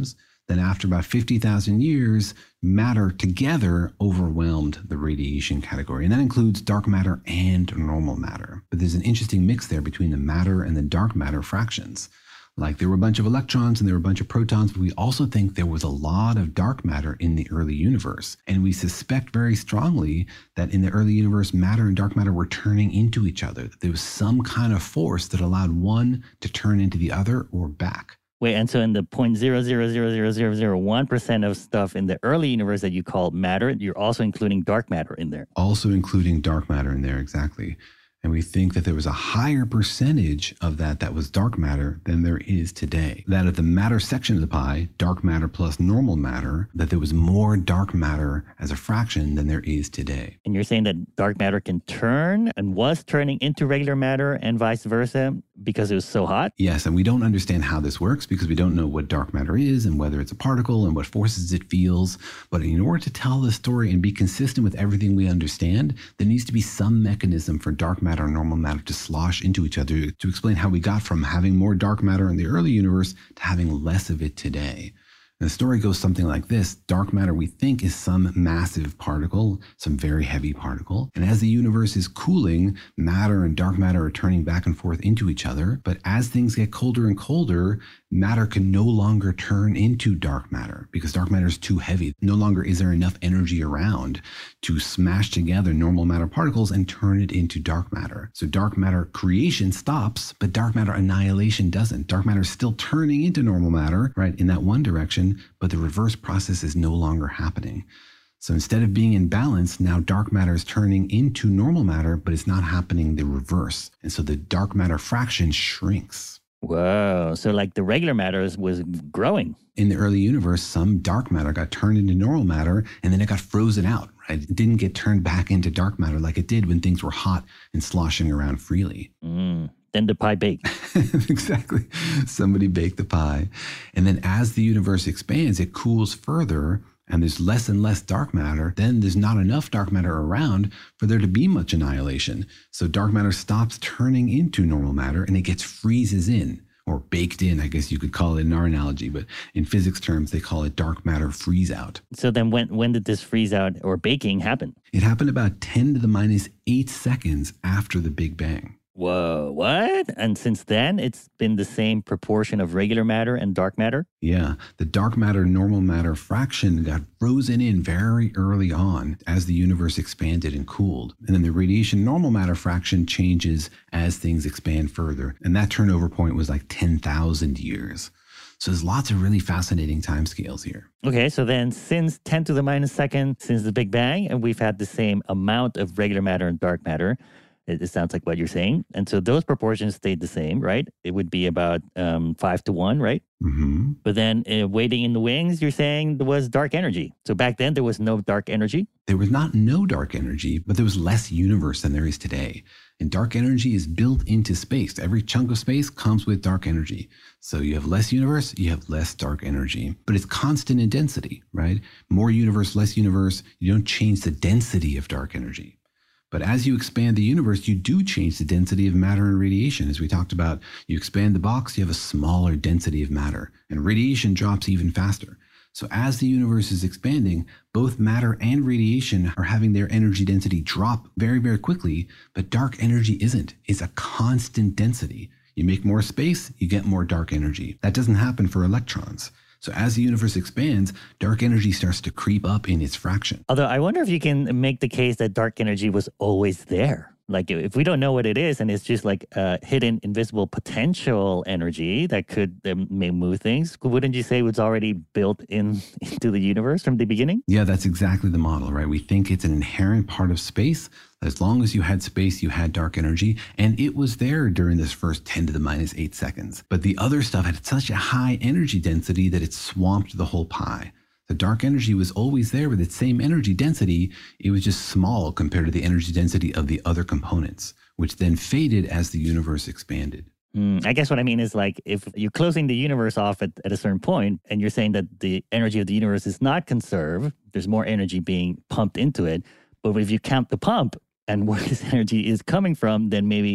Speaker 1: then after about fifty thousand years, matter together overwhelmed the radiation category. And that includes dark matter and normal matter. But there's an interesting mix there between the matter and the dark matter fractions. Like there were a bunch of electrons and there were a bunch of protons, but we also think there was a lot of dark matter in the early universe. And we suspect very strongly that in the early universe, matter and dark matter were turning into each other. That there was some kind of force that allowed one to turn into the other or back.
Speaker 4: Wait, and so in the zero point zero zero zero zero zero zero one percent of stuff in the early universe that you call matter, you're also including dark matter in there.
Speaker 1: Also including dark matter in there, exactly. And we think that there was a higher percentage of that that was dark matter than there is today. That of the matter section of the pie, dark matter plus normal matter, that there was more dark matter as a fraction than there is today.
Speaker 4: And you're saying that dark matter can turn and was turning into regular matter and vice versa because it was so hot?
Speaker 1: Yes, and we don't understand how this works because we don't know what dark matter is and whether it's a particle and what forces it feels. But in order to tell the story and be consistent with everything we understand, there needs to be some mechanism for dark matter and normal matter to slosh into each other to explain how we got from having more dark matter in the early universe to having less of it today. And the story goes something like this. Dark matter, we think, is some massive particle, some very heavy particle. And as the universe is cooling, matter and dark matter are turning back and forth into each other. But as things get colder and colder, matter can no longer turn into dark matter because dark matter is too heavy. No longer is there enough energy around to smash together normal matter particles and turn it into dark matter. So dark matter creation stops, but dark matter annihilation doesn't. Dark matter is still turning into normal matter, right, in that one direction, but the reverse process is no longer happening. So instead of being in balance, now dark matter is turning into normal matter, but it's not happening the reverse. And so the dark matter fraction shrinks.
Speaker 4: Whoa. So like the regular matter was growing.
Speaker 1: In the early universe, some dark matter got turned into normal matter, and then it got frozen out, right? It didn't get turned back into dark matter like it did when things were hot and sloshing around freely.
Speaker 4: Mm. Then the pie baked.
Speaker 1: Exactly. Somebody baked the pie. And then as the universe expands, it cools further, and there's less and less dark matter. Then there's not enough dark matter around for there to be much annihilation. So dark matter stops turning into normal matter, and it gets freezes in, or baked in, I guess you could call it in our analogy. But in physics terms, they call it dark matter freeze out.
Speaker 4: So then when, when did this freeze out or baking happen?
Speaker 1: It happened about ten to the minus eight seconds after the Big Bang.
Speaker 4: Whoa, what? And since then, it's been the same proportion of regular matter and dark matter?
Speaker 1: Yeah, the dark matter, normal matter fraction got frozen in very early on as the universe expanded and cooled. And then the radiation normal matter fraction changes as things expand further. And that turnover point was like ten thousand years. So there's lots of really fascinating timescales here.
Speaker 4: Okay, so then since ten to the minus second, since the Big Bang, and we've had the same amount of regular matter and dark matter. It sounds like what you're saying. And so those proportions stayed the same, right? It would be about um, five to one, right?
Speaker 1: Mm-hmm.
Speaker 4: But then uh, waiting in the wings, you're saying there was dark energy. So back then there was no dark energy?
Speaker 1: There was not no dark energy, but there was less universe than there is today. And dark energy is built into space. Every chunk of space comes with dark energy. So you have less universe, you have less dark energy. But it's constant in density, right? More universe, less universe. You don't change the density of dark energy. But as you expand the universe, you do change the density of matter and radiation. As we talked about, you expand the box, you have a smaller density of matter, and radiation drops even faster. So as the universe is expanding, both matter and radiation are having their energy density drop very, very quickly, but dark energy isn't. It's a constant density. You make more space, you get more dark energy. That doesn't happen for electrons. So as the universe expands, dark energy starts to creep up in its fraction.
Speaker 4: Although I wonder if you can make the case that dark energy was always there. Like if we don't know what it is and it's just like a hidden, invisible potential energy that could um, may move things, wouldn't you say it was already built in into the universe from the beginning?
Speaker 1: Yeah, that's exactly the model, right? We think it's an inherent part of space. As long as you had space, you had dark energy, and it was there during this first ten to the minus eight seconds. But the other stuff had such a high energy density that it swamped the whole pie. The dark energy was always there with its same energy density. It was just small compared to the energy density of the other components, which then faded as the universe expanded.
Speaker 4: Mm, I guess what I mean is like if you're closing the universe off at, at a certain point and you're saying that the energy of the universe is not conserved, there's more energy being pumped into it. But if you count the pump and where this energy is coming from, then maybe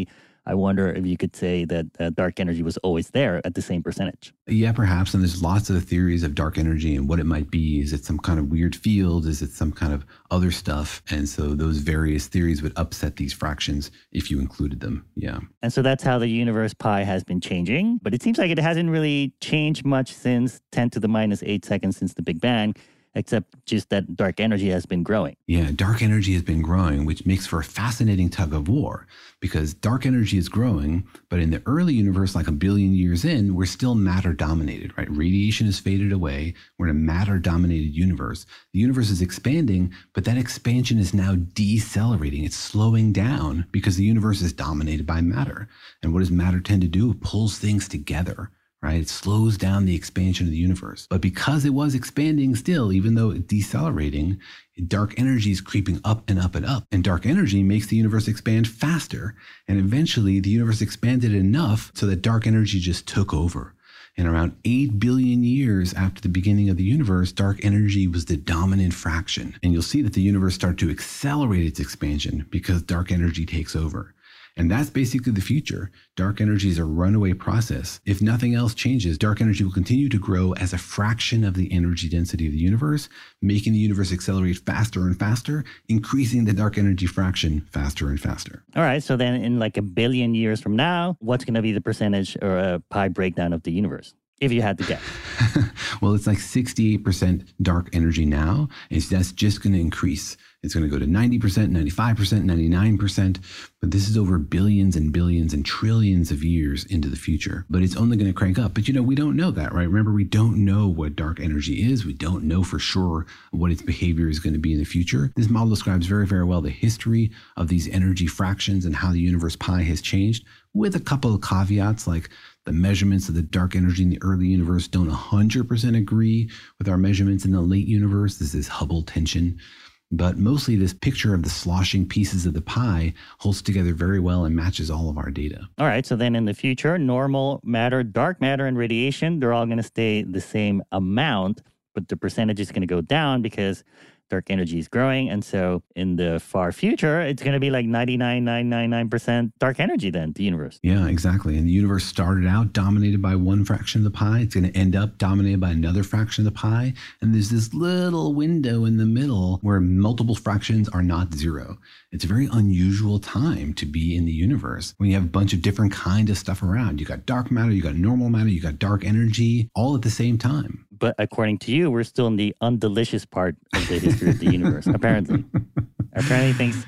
Speaker 4: I wonder if you could say that uh, dark energy was always there at the same percentage.
Speaker 1: Yeah, perhaps. And there's lots of theories of dark energy and what it might be. Is it some kind of weird field? Is it some kind of other stuff? And so those various theories would upset these fractions if you included them. Yeah.
Speaker 4: And so that's how the universe pi has been changing. But it seems like it hasn't really changed much since ten to the minus eight seconds since the Big Bang, except just that dark energy has been growing.
Speaker 1: Yeah, dark energy has been growing, which makes for a fascinating tug of war because dark energy is growing, but in the early universe, like a billion years in, we're still matter dominated, right? Radiation has faded away. We're in a matter dominated universe. The universe is expanding, but that expansion is now decelerating. It's slowing down because the universe is dominated by matter. And what does matter tend to do? It pulls things together. Right? It slows down the expansion of the universe. But because it was expanding still, even though it's decelerating, dark energy is creeping up and up and up. And dark energy makes the universe expand faster. And eventually the universe expanded enough so that dark energy just took over. And around eight billion years after the beginning of the universe, dark energy was the dominant fraction. And you'll see that the universe started to accelerate its expansion because dark energy takes over. And that's basically the future. Dark energy is a runaway process. If nothing else changes, dark energy will continue to grow as a fraction of the energy density of the universe, making the universe accelerate faster and faster, increasing the dark energy fraction faster and faster.
Speaker 4: All right. So then in like a billion years from now, what's going to be the percentage or a pi breakdown of the universe, if you had to guess?
Speaker 1: Well, it's like sixty-eight percent dark energy now, and that's just going to increase. It's going to go to ninety percent, ninety-five percent, ninety-nine percent, but this is over billions and billions and trillions of years into the future. But it's only going to crank up. But you know, we don't know that, right? Remember, we don't know what dark energy is. We don't know for sure what its behavior is going to be in the future. This model describes very, very well the history of these energy fractions and how the universe pi has changed, with a couple of caveats like the measurements of the dark energy in the early universe don't one hundred percent agree with our measurements in the late universe. This is Hubble tension. But mostly this picture of the sloshing pieces of the pie holds together very well and matches all of our data.
Speaker 4: All right. So then in the future, normal matter, dark matter, and radiation, they're all going to stay the same amount, but the percentage is going to go down because dark energy is growing. And so in the far future, it's going to be like ninety-nine point nine nine nine percent dark energy then, the universe.
Speaker 1: Yeah, exactly. And the universe started out dominated by one fraction of the pie. It's going to end up dominated by another fraction of the pie. And there's this little window in the middle where multiple fractions are not zero. It's a very unusual time to be in the universe when you have a bunch of different kind of stuff around. You got dark matter, you got normal matter, you got dark energy, all at the same time.
Speaker 4: But according to you, we're still in the undelicious part of the history of the universe, apparently. Apparently things,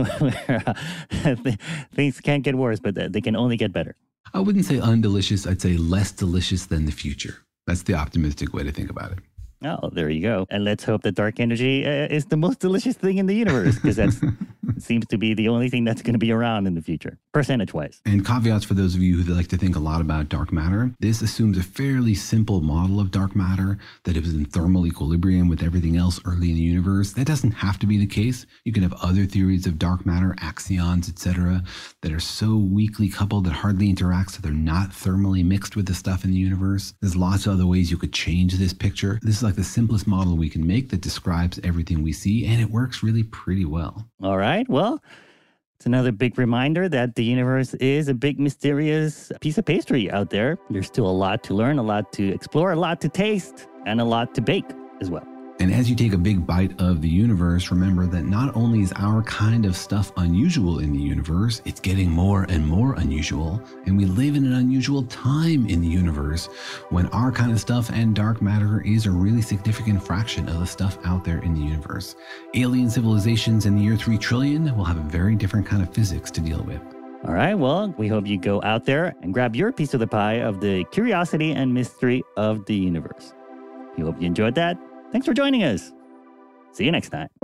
Speaker 4: things can't get worse, but they can only get better.
Speaker 1: I wouldn't say undelicious. I'd say less delicious than the future. That's the optimistic way to think about it.
Speaker 4: Oh, there you go. And let's hope that dark energy uh, is the most delicious thing in the universe, because that seems to be the only thing that's going to be around in the future, percentage-wise.
Speaker 1: And caveats for those of you who like to think a lot about dark matter. This assumes a fairly simple model of dark matter, that it was in thermal equilibrium with everything else early in the universe. That doesn't have to be the case. You can have other theories of dark matter, axions, et cetera, that are so weakly coupled that hardly interact, so they're not thermally mixed with the stuff in the universe. There's lots of other ways you could change this picture. This is like the simplest model we can make that describes everything we see, and it works really pretty well.
Speaker 4: All right. Well, it's another big reminder that the universe is a big, mysterious piece of pastry out there. There's still a lot to learn, a lot to explore, a lot to taste, and a lot to bake as well.
Speaker 1: And as you take a big bite of the universe, remember that not only is our kind of stuff unusual in the universe, it's getting more and more unusual. And we live in an unusual time in the universe when our kind of stuff and dark matter is a really significant fraction of the stuff out there in the universe. Alien civilizations in the year three trillion will have a very different kind of physics to deal with.
Speaker 4: All right. Well, we hope you go out there and grab your piece of the pie of the curiosity and mystery of the universe. We hope you enjoyed that. Thanks for joining us. See you next time.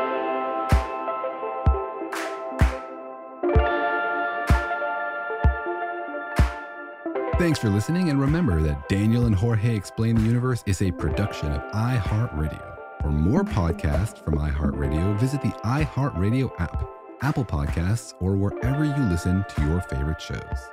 Speaker 1: Thanks for listening, and remember that Daniel and Jorge Explain the Universe is a production of iHeartRadio. For more podcasts from iHeartRadio, visit the iHeartRadio app, Apple Podcasts, or wherever you listen to your favorite shows.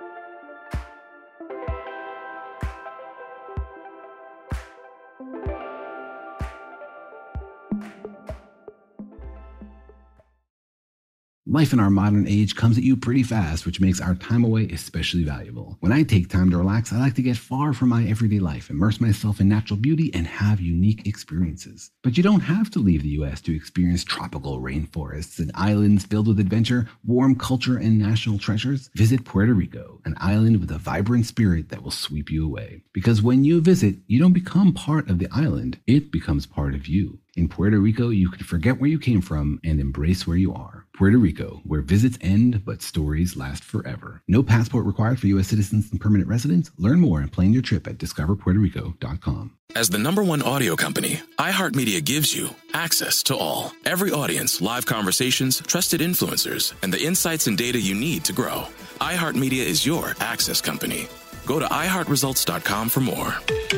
Speaker 1: Life in our modern age comes at you pretty fast, which makes our time away especially valuable. When I take time to relax, I like to get far from my everyday life, immerse myself in natural beauty, and have unique experiences. But you don't have to leave the U S to experience tropical rainforests and islands filled with adventure, warm culture, and national treasures. Visit Puerto Rico, an island with a vibrant spirit that will sweep you away. Because when you visit, you don't become part of the island, it becomes part of you. In Puerto Rico, you can forget where you came from and embrace where you are. Puerto Rico, where visits end, but stories last forever. No passport required for U S citizens and permanent residents. Learn more and plan your trip at discover puerto rico dot com.
Speaker 8: As the number one audio company, iHeartMedia gives you access to all. Every audience, live conversations, trusted influencers, and the insights and data you need to grow. iHeartMedia is your access company. Go to i heart results dot com for more.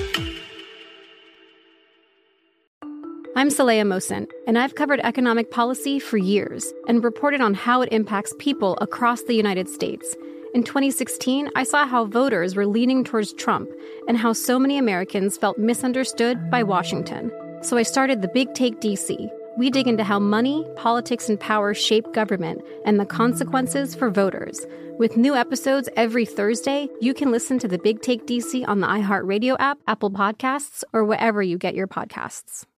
Speaker 9: I'm Saleha Mohsin, and I've covered economic policy for years and reported on how it impacts people across the United States. In twenty sixteen, I saw how voters were leaning towards Trump and how so many Americans felt misunderstood by Washington. So I started The Big Take D C. We dig into how money, politics, and power shape government and the consequences for voters. With new episodes every Thursday, you can listen to The Big Take D C on the iHeartRadio app, Apple Podcasts, or wherever you get your podcasts.